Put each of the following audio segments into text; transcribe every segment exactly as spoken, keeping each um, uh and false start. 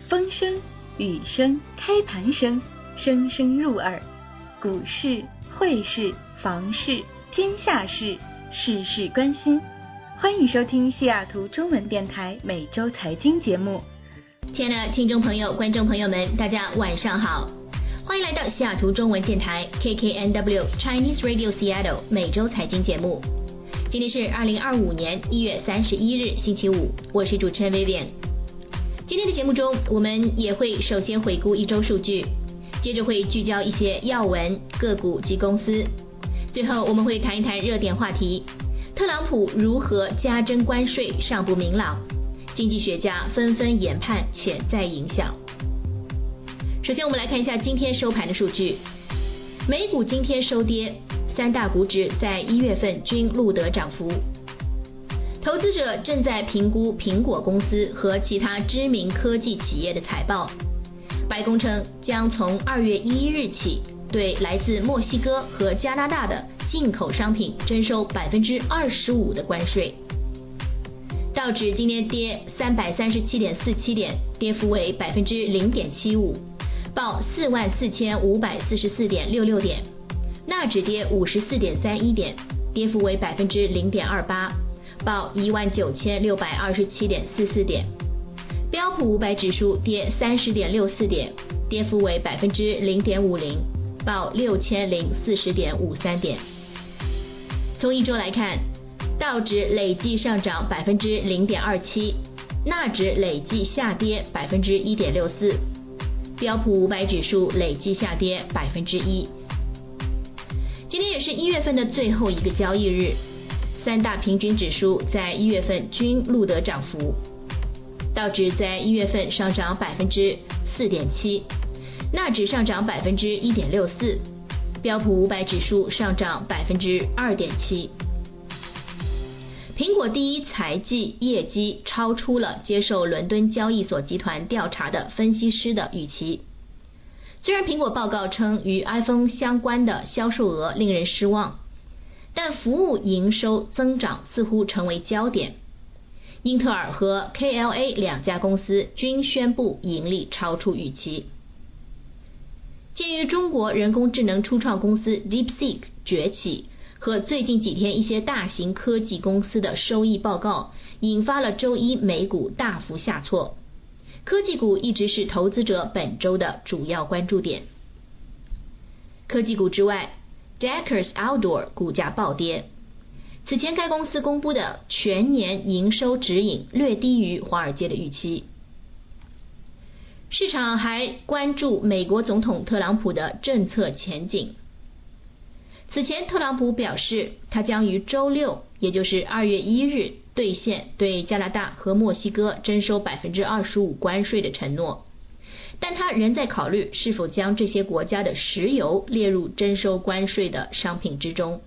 风声、雨声、开盘声，声声入耳。股市、汇市、房市，天下事，事事关心。欢迎收听西雅图中文电台每周财经节目。 亲爱的听众朋友、观众朋友们，大家晚上好，欢迎来到西雅图中文电台 K K N W Chinese Radio Seattle 每周财经节目。今天是二零二五年一月三十一日星期五，我是主持人 Vivian。今天的节目中，我们也会首先回顾一周数据，接着会聚焦一些要闻、个股及公司，最后我们会谈一谈热点话题。特朗普如何加征关税尚不明朗，经济学家纷纷研判潜在影响。首先我们来看一下今天收盘的数据。美股今天收跌，三大股指在一月份均录得涨幅。投资者正在评估苹果公司和其他知名科技企业的财报。白宫称将从二月一日起对来自墨西哥和加拿大的进口商品征收百分之二十五的关税。道指今天跌三百三十七点四七点，跌幅为百分之零点七五，报四万四千五百四十四点六六点。纳指跌五十四点三一点，跌幅为百分之零点二八，报一万九千六百二十七点四四点。标普五百指数跌三十点六四点，跌幅为百分之零点五零，报六千零四十点五三点。从一周来看，道指累计上涨百分之零点二七，纳指累计下跌百分之一点六四，标普五百指数累计下跌百分之一。今天也是一月份的最后一个交易日，三大平均指数在一月份均录得涨幅。道指在一月份上涨百分之四点七，纳指上涨百分之一点六四，标普五百指数上涨百分之二点七。苹果第一财季业绩超出了接受伦敦交易所集团调查的分析师的预期。虽然苹果报告称与 iPhone 相关的销售额令人失望，但服务营收增长似乎成为焦点。英特尔和 K L A 两家公司均宣布盈利超出预期。鉴于中国人工智能初创公司 DeepSeek 崛起和最近几天一些大型科技公司的收益报告，引发了周一美股大幅下挫。科技股一直是投资者本周的主要关注点。科技股之外， Deckers Outdoor 股价暴跌。此前该公司公布的全年营收指引略低于华尔街的预期。市场还关注美国总统特朗普的政策前景。此前特朗普表示，他将于周六，也就是二月一日兑现对加拿大和墨西哥征收百分之二十五关税的承诺，但他仍在考虑是否将这些国家的石油列入征收关税的商品之中。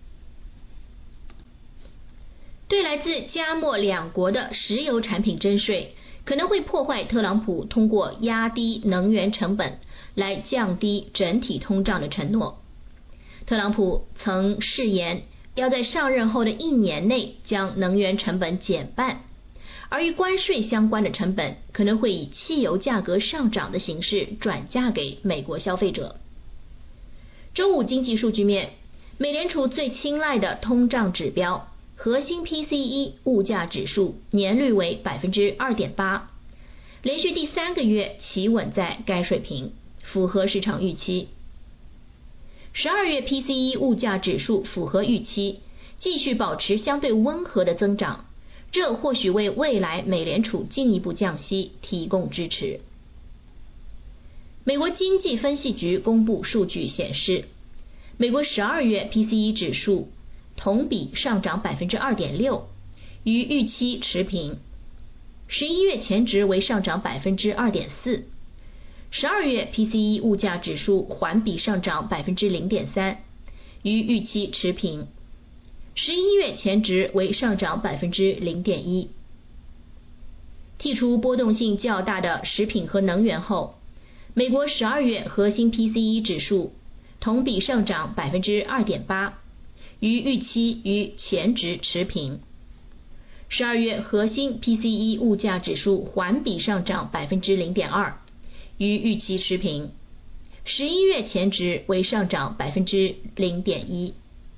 对来自加墨两国的石油产品征税，可能会破坏特朗普通过压低能源成本来降低整体通胀的承诺。特朗普曾誓言要在上任后的一年内将能源成本减半，而与关税相关的成本可能会以汽油价格上涨的形式转嫁给美国消费者。周五经济数据面，美联储最青睐的通胀指标核心 P C E 物价指数年率为 百分之二点八， 连续第三个月企稳在该水平，符合市场预期。十二月 P C E 物价指数符合预期，继续保持相对温和的增长，这或许为未来美联储进一步降息提供支持。美国经济分析局公布数据显示，美国十二月 P C E 指数同比上涨 百分之二点六， 与预期持平。十一月前值为上涨 百分之二点四， 十二月 P C E 物价指数环比上涨 百分之零点三， 与预期持平。十一月前值为上涨 百分之零点一。 剔除波动性较大的食品和能源后，美国十二月核心 P C E 指数同比上涨 百分之二点八， 与预期与前值持平。 十二月核心 P C E 物价指数环比上涨 百分之零点二， 与预期持平。十一月前值为上涨 百分之零点一。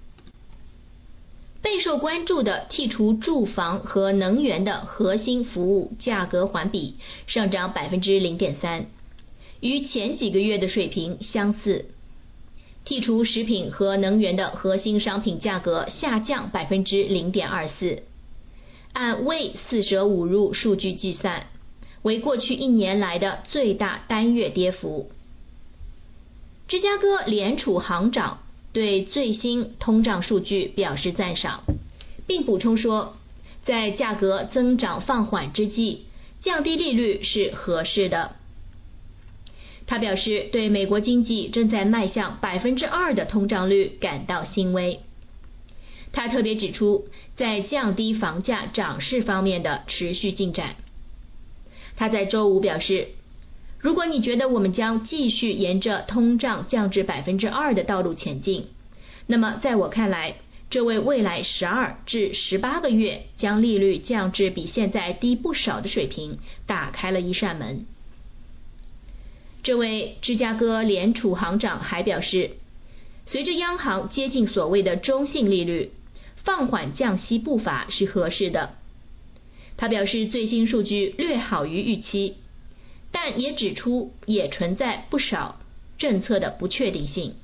备受关注的剔除住房和能源的核心服务价格环比上涨 百分之零点三， 与前几个月的水平相似。剔除食品和能源的核心商品价格下降 百分之零点二四， 按未四舍五入数据计算，为过去一年来的最大单月跌幅。芝加哥联储行长对最新通胀数据表示赞赏，并补充说，在价格增长放缓之际，降低利率是合适的。他表示对美国经济正在迈向 百分之二 的通胀率感到欣慰。他特别指出在降低房价涨势方面的持续进展。他在周五表示，如果你觉得我们将继续沿着通胀降至 百分之二 的道路前进，那么在我看来，这为未来十二至十八个月将利率降至比现在低不少的水平打开了一扇门。这位芝加哥联储行长还表示，随着央行接近所谓的中性利率，放缓降息步伐是合适的。他表示最新数据略好于预期，但也指出也存在不少政策的不确定性。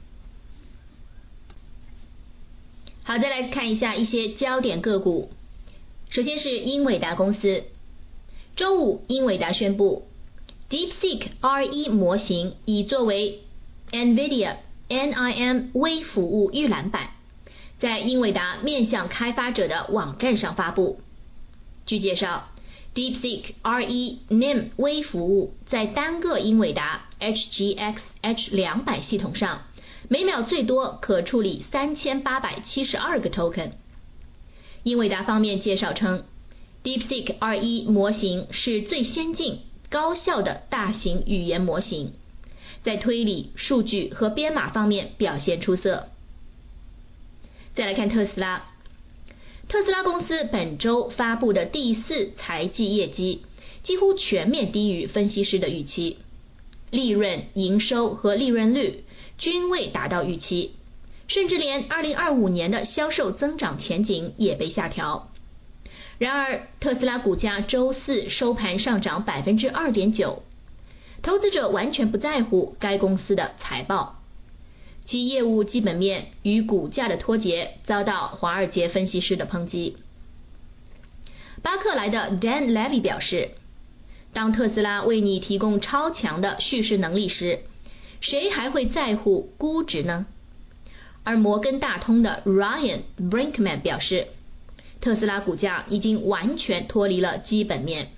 好，再来看一下一些焦点个股。首先是英伟达公司。周五，英伟达宣布 DeepSeek R 一 模型已作为 NVIDIA N I M 微服务预览版，在英伟达面向开发者的网站上发布。据介绍， DeepSeek R 一 N I M 微服务在单个英伟达 H G X H 两百 系统上每秒最多可处理三千八百七十二个 token。 英伟达方面介绍称， DeepSeek R 一 模型是最先进高效的大型语言模型，在推理、数据和编码方面表现出色。再来看特斯拉。特斯拉公司本周发布的第四财季业绩几乎全面低于分析师的预期，利润、营收和利润率均未达到预期，甚至连二零二五年的销售增长前景也被下调。然而，特斯拉股价周四收盘上涨 百分之二点九， 投资者完全不在乎该公司的财报，其业务基本面与股价的脱节遭到华尔街分析师的抨击。巴克莱的 Dan Levy 表示，当特斯拉为你提供超强的叙事能力时，谁还会在乎估值呢？而摩根大通的 Ryan Brinkman 表示，特斯拉股价已经完全脱离了基本面。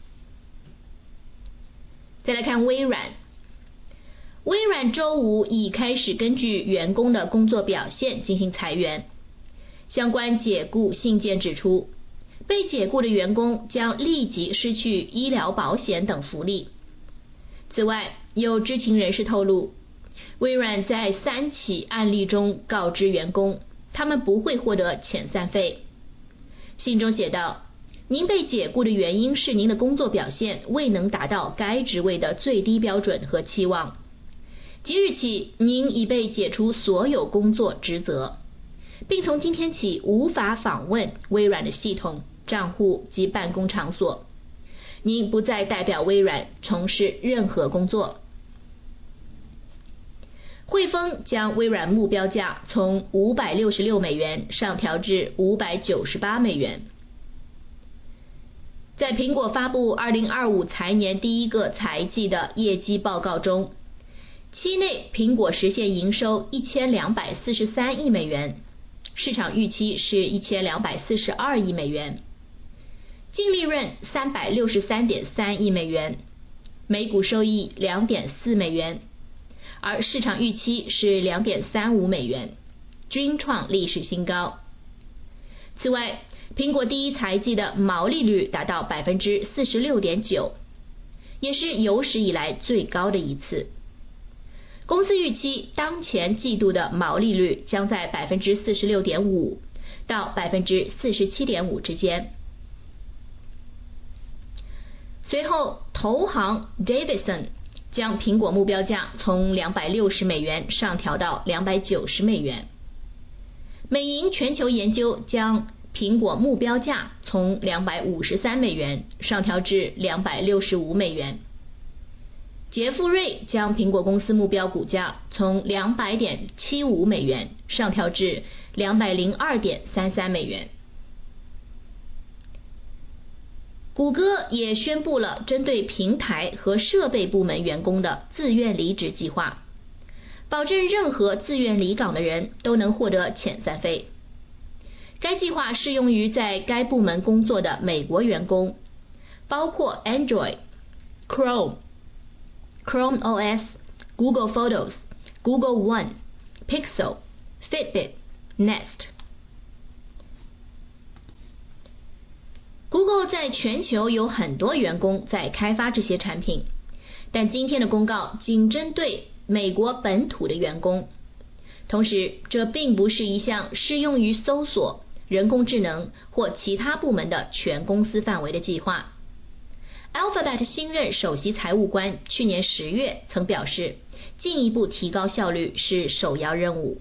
再来看微软。微软周五已开始根据员工的工作表现进行裁员。相关解雇信件指出，被解雇的员工将立即失去医疗保险等福利。此外，有知情人士透露，微软在三起案例中告知员工，他们不会获得遣散费。信中写道，您被解雇的原因是您的工作表现未能达到该职位的最低标准和期望。即日起，您已被解除所有工作职责，并从今天起无法访问微软的系统、账户及办公场所。您不再代表微软从事任何工作。汇丰将微软目标价从五百六十六美元上调至五百九十八美元。在苹果发布二零二五财年第一个财季的业绩报告中，期内苹果实现营收一千两百四十三亿美元，市场预期是一千两百四十二亿美元，净利润三百六十三点三亿美元，每股收益两点四美元，而市场预期是两点三五美元，均创历史新高。此外，苹果第一财季的毛利率达到 百分之四十六点九， 也是有史以来最高的一次。公司预期当前季度的毛利率将在 百分之四十六点五 到 百分之四十七点五 之间。 随后投行 Davidson 将苹果目标价从两百六十美元上调到两百九十美元。美银全球研究将苹果目标价从两百五十三美元上调至两百六十五美元。杰富瑞将苹果公司目标股价从两百点七五美元上调至两百零二点三三美元。谷歌也宣布了针对平台和设备部门员工的自愿离职计划，保证任何自愿离岗的人都能获得遣散费。该计划适用于在该部门工作的美国员工，包括 Android、Chrome、Chrome O S、Google Photos、Google One、Pixel、Fitbit、Nest。Google 在全球有很多员工在开发这些产品，但今天的公告仅针对美国本土的员工。同时，这并不是一项适用于搜索、人工智能或其他部门的全公司范围的计划。Alphabet 新任首席财务官去年十月曾表示，进一步提高效率是首要任务。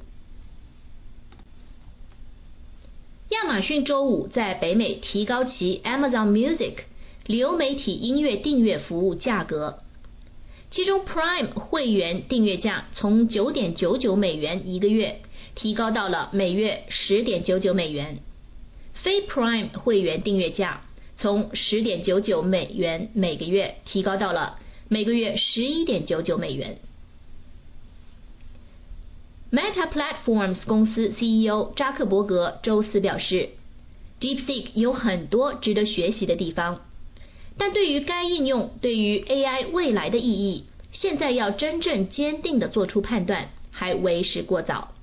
亚马逊周五在北美提高其 Amazon Music 流媒体音乐订阅服务价格，其中 Prime 会员订阅价从 九点九九美元一个月提高到了每月 十点九九美元，非 Prime 会员订阅价从 十点九九美元每个月提高到了每个月 十一点九九美元。Meta Platforms 公司 C E O 扎克伯格周四表示， DeepSeek 有很多值得学习的地方，但对于该应用对于 A I 未来的意义，现在要真正坚定地做出判断还为时过早。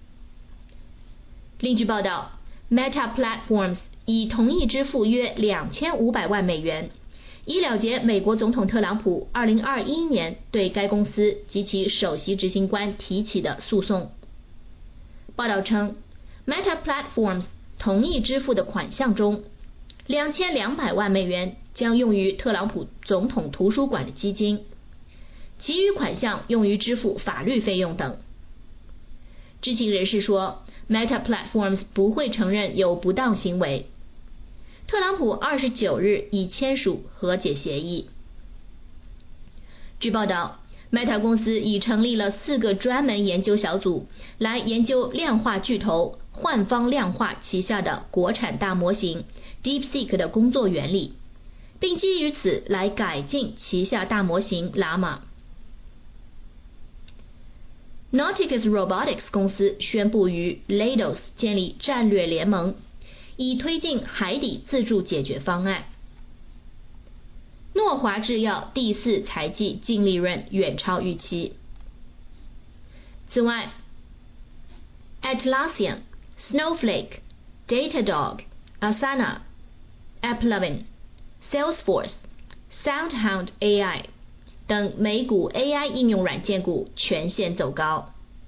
另据报道， Meta Platforms 已同意支付约两千五百万美元，以了结美国总统特朗普二零二一年对该公司及其首席执行官提起的诉讼。报道称， Meta Platforms 同意支付的款项中，两千两百万美元将用于特朗普总统图书馆的基金，其余款项用于支付法律费用等。知情人士说， Meta Platforms 不会承认有不当行为。特朗普二十九日已签署和解协议。据报道， Meta 公司已成立了四个专门研究小组，来研究量化巨头幻方量化旗下的国产大模型 DeepSeek 的工作原理，并基于此来改进旗下大模型 Llama。Nauticus Robotics 公司宣布与 Leidos 建立战略联盟，以推进海底自助解决方案。诺华制药第四财季净利润远超预期。此外， Atlassian、Snowflake、Datadog、Asana、AppLovin、Salesforce、SoundHound A I 等美股 A I 应用软件股全线走高。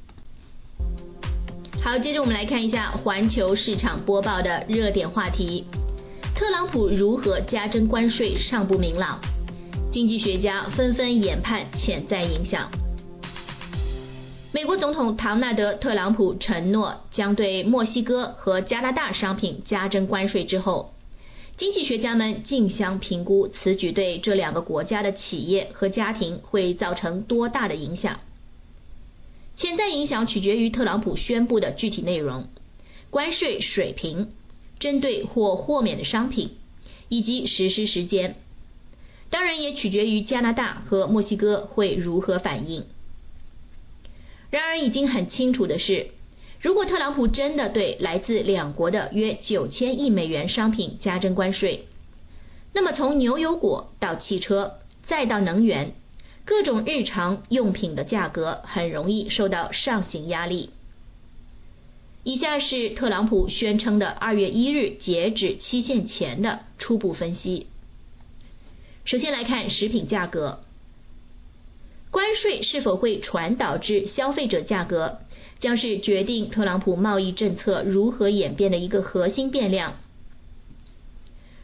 好，接着我们来看一下环球市场播报的热点话题。特朗普如何加征关税尚不明朗，经济学家纷纷研判潜在影响。美国总统唐纳德·特朗普承诺将对墨西哥和加拿大商品加征关税之后，经济学家们竞相评估此举对这两个国家的企业和家庭会造成多大的影响。潜在影响取决于特朗普宣布的具体内容、关税水平、针对或豁免的商品以及实施时间，当然也取决于加拿大和墨西哥会如何反应。然而已经很清楚的是，如果特朗普真的对来自两国的约九千亿美元商品加征关税，那么从牛油果到汽车再到能源，各种日常用品的价格很容易受到上行压力。以下是特朗普宣称的二月一日截止期限前的初步分析。首先来看食品价格，关税是否会传导至消费者价格，将是决定特朗普贸易政策如何演变的一个核心变量。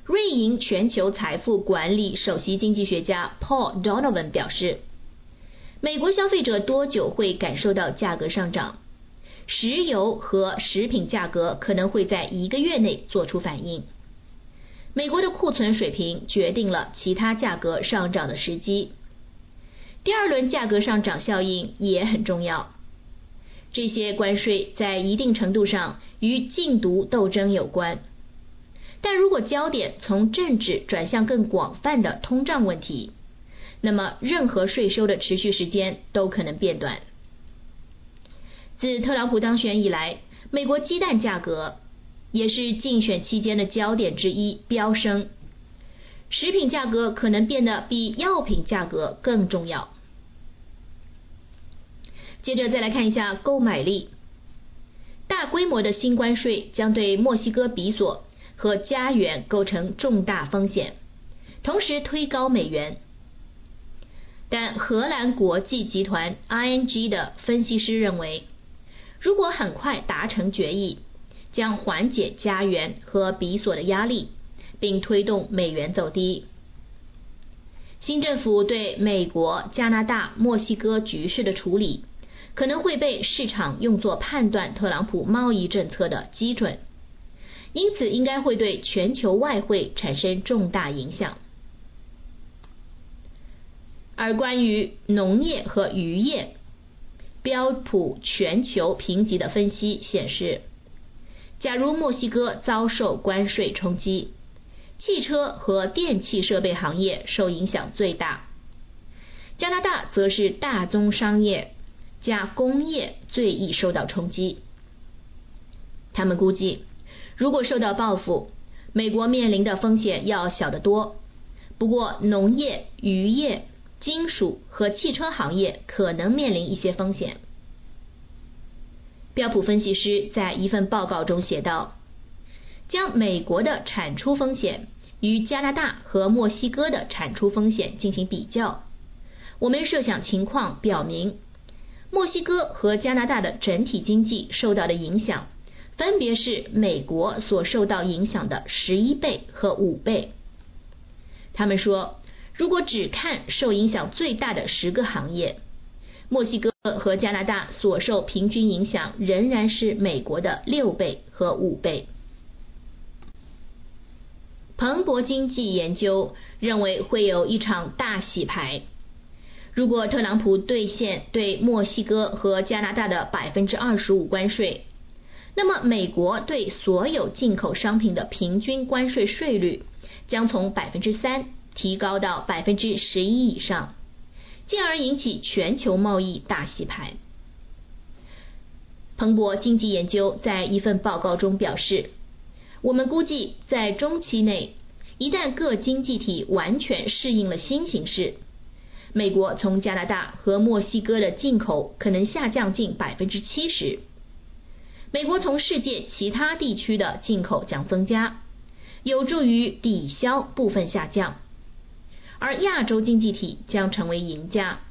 瑞银全球财富管理首席经济学家 Paul Donovan 表示，美国消费者多久会感受到价格上涨？石油和食品价格可能会在一个月内做出反应。美国的库存水平决定了其他价格上涨的时机。第二轮价格上涨效应也很重要。这些关税在一定程度上与禁毒斗争有关，但如果焦点从政治转向更广泛的通胀问题，那么任何税收的持续时间都可能变短。自特朗普当选以来，美国鸡蛋价格也是竞选期间的焦点之一飙升，食品价格可能变得比药品价格更重要。接着再来看一下购买力。大规模的新关税将对墨西哥比索和加元构成重大风险，同时推高美元。但荷兰国际集团 I N G 的分析师认为，如果很快达成决议，将缓解加元和比索的压力，并推动美元走低。新政府对美国、加拿大、墨西哥局势的处理，可能会被市场用作判断特朗普贸易政策的基准，因此应该会对全球外汇产生重大影响。而关于农业和渔业，标普全球评级的分析显示，假如墨西哥遭受关税冲击，汽车和电气设备行业受影响最大，加拿大则是大宗商业加工业最易受到冲击。他们估计，如果受到报复，美国面临的风险要小得多，不过农业、渔业、金属和汽车行业可能面临一些风险。标普分析师在一份报告中写道，将美国的产出风险与加拿大和墨西哥的产出风险进行比较，我们设想情况表明，墨西哥和加拿大的整体经济受到的影响分别是美国所受到影响的十一倍和五倍。他们说，如果只看受影响最大的十个行业，墨西哥和加拿大所受平均影响仍然是美国的六倍和五倍。彭博经济研究认为会有一场大洗牌。如果特朗普兑现对墨西哥和加拿大的 百分之二十五 关税，那么美国对所有进口商品的平均关税税率将从 百分之三 提高到 百分之十一 以上，进而引起全球贸易大洗牌。彭博经济研究在一份报告中表示，我们估计在中期内，一旦各经济体完全适应了新形势，美国从加拿大和墨西哥的进口可能下降近 百分之七十， 美国从世界其他地区的进口将增加，有助于抵消部分下降，而亚洲经济体将成为赢家。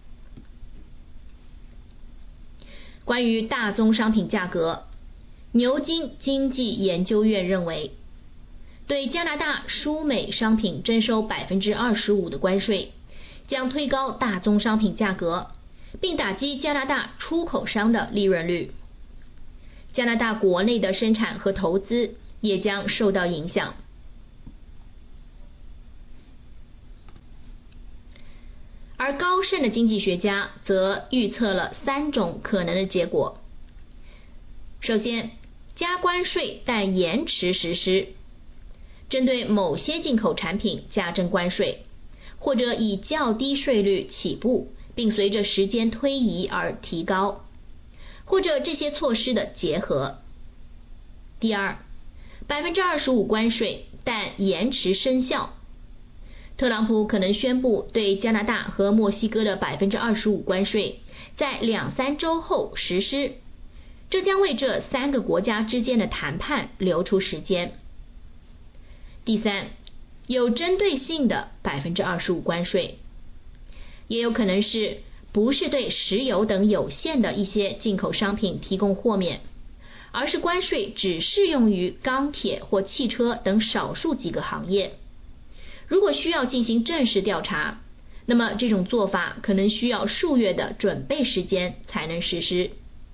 关于大宗商品价格，牛津经济研究院认为，对加拿大输美商品征收 百分之二十五 的关税将推高大宗商品价格，并打击加拿大出口商的利润率。加拿大国内的生产和投资也将受到影响。而高盛的经济学家则预测了三种可能的结果。首先，加关税但延迟实施，针对某些进口产品加征关税，或者以较低税率起步，并随着时间推移而提高，或者这些措施的结合。第二， 百分之二十五 关税但延迟生效，特朗普可能宣布对加拿大和墨西哥的 百分之二十五 关税在两三周后实施，这将为这三个国家之间的谈判留出时间。第三，有针对性的 百分之二十五 关税，也有可能是不是对石油等有限的一些进口商品提供豁免， 而是关税只适用于钢铁或汽车等少数几个行业。如果需要进行正式调查，那么这种做法可能需要数月的准备时间才能实施。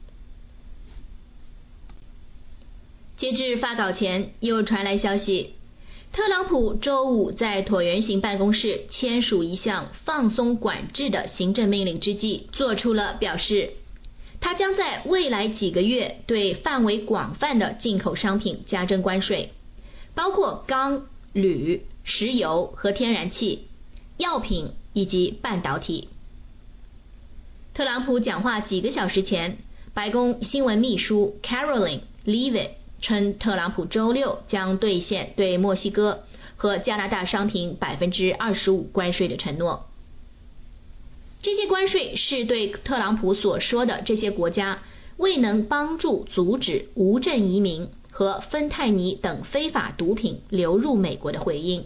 截至发稿前，又传来消息，特朗普周五在椭圆形办公室签署一项放松管制的行政命令之际，做出了表示，他将在未来几个月对范围广泛的进口商品加征关税，包括钢、铝、石油和天然气、药品以及半导体。特朗普讲话几个小时前，白宫新闻秘书 Caroline Leavitt 称，特朗普周六将兑现对墨西哥和加拿大商品 百分之二十五 关税的承诺。这些关税是对特朗普所说的这些国家未能帮助阻止无证移民和芬太尼等非法毒品流入美国的回应。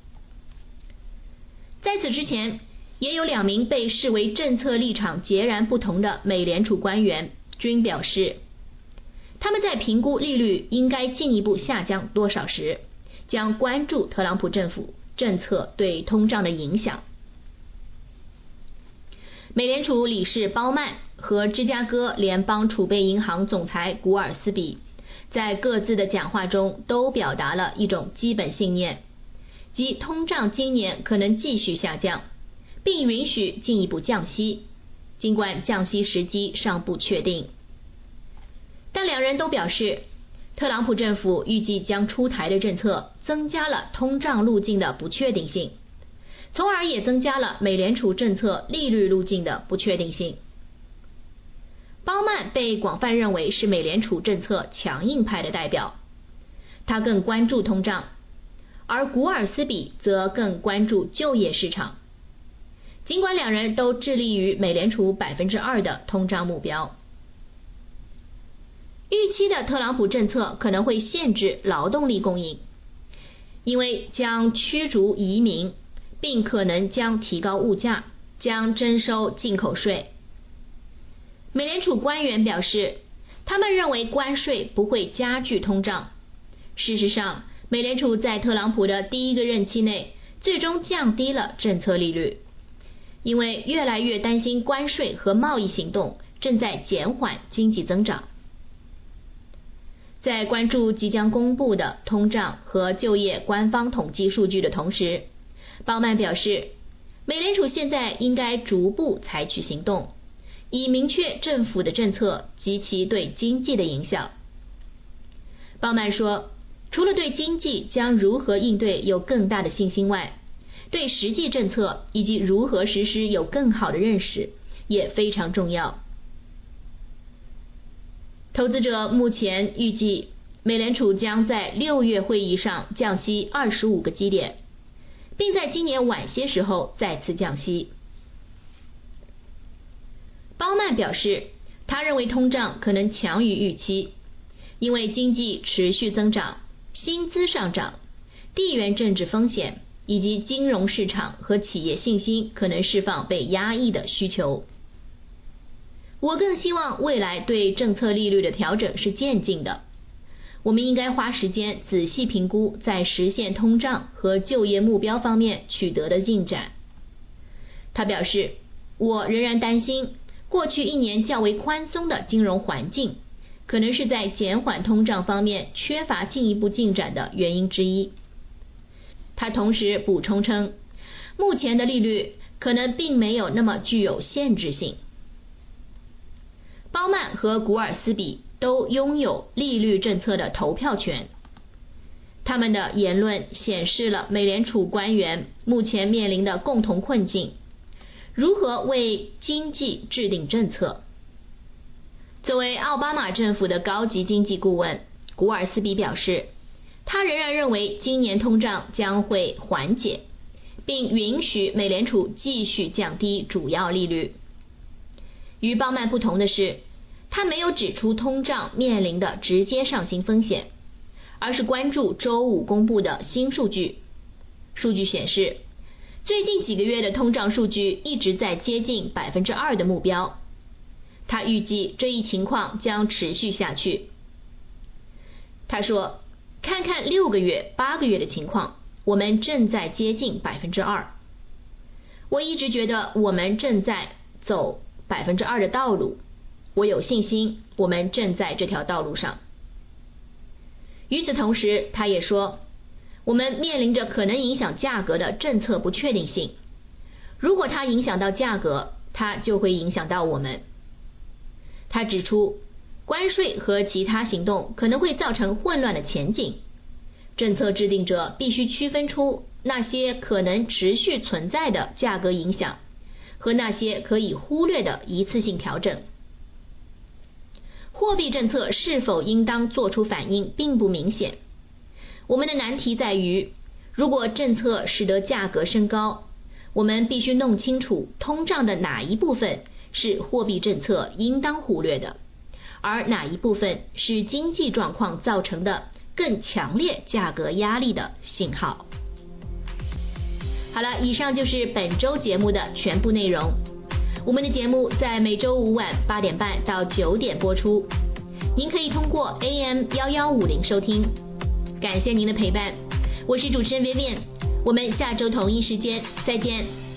在此之前，也有两名被视为政策立场截然不同的美联储官员均表示，他们在评估利率应该进一步下降多少时，将关注特朗普政府政策对通胀的影响。美联储理事鲍曼和芝加哥联邦储备银行总裁古尔斯比在各自的讲话中都表达了一种基本信念，即通胀今年可能继续下降，并允许进一步降息，尽管降息时机尚不确定。但两人都表示，特朗普政府预计将出台的政策增加了通胀路径的不确定性，从而也增加了美联储政策利率路径的不确定性。鲍曼被广泛认为是美联储政策强硬派的代表，他更关注通胀，而古尔斯比则更关注就业市场。尽管两人都致力于美联储 百分之二 的通胀目标。预期的特朗普政策可能会限制劳动力供应，因为将驱逐移民，并可能将提高物价，将征收进口税。美联储官员表示，他们认为关税不会加剧通胀。事实上，美联储在特朗普的第一个任期内最终降低了政策利率，因为越来越担心关税和贸易行动正在减缓经济增长。在关注即将公布的通胀和就业官方统计数据的同时，鲍曼表示，美联储现在应该逐步采取行动，以明确政府的政策及其对经济的影响。鲍曼说，除了对经济将如何应对有更大的信心外，对实际政策以及如何实施有更好的认识也非常重要。投资者目前预计美联储将在六月会议上降息二十五个基点，并在今年晚些时候再次降息。鲍曼表示，他认为通胀可能强于预期，因为经济持续增长、薪资上涨、地缘政治风险以及金融市场和企业信心可能释放被压抑的需求。我更希望未来对政策利率的调整是渐进的，我们应该花时间仔细评估在实现通胀和就业目标方面取得的进展。他表示，我仍然担心过去一年较为宽松的金融环境可能是在减缓通胀方面缺乏进一步进展的原因之一。他同时补充称，目前的利率可能并没有那么具有限制性。鲍曼和古尔斯比都拥有利率政策的投票权，他们的言论显示了美联储官员目前面临的共同困境，如何为经济制定政策。作为奥巴马政府的高级经济顾问，古尔斯比表示，他仍然认为今年通胀将会缓解，并允许美联储继续降低主要利率。与鲍曼不同的是，他没有指出通胀面临的直接上行风险，而是关注周五公布的新数据。数据显示，最近几个月的通胀数据一直在接近 百分之二 的目标。他预计这一情况将持续下去。 他说，看看六个月、八个月的情况，我们正在接近百分之二。我一直觉得我们正在走百分之二的道路，我有信心我们正在这条道路上。与此同时，他也说，我们面临着可能影响价格的政策不确定性，如果它影响到价格，它就会影响到我们。他指出，关税和其他行动可能会造成混乱的前景，政策制定者必须区分出那些可能持续存在的价格影响和那些可以忽略的一次性调整。货币政策是否应当做出反应并不明显。我们的难题在于，如果政策使得价格升高，我们必须弄清楚通胀的哪一部分是货币政策应当忽略的，而哪一部分是经济状况造成的更强烈价格压力的信号。好了，以上就是本周节目的全部内容。我们的节目在每周五晚八点半到九点播出，您可以通过 A M 一一五零收听。感谢您的陪伴，我是主持人 Vivian， 我们下周同一时间再见。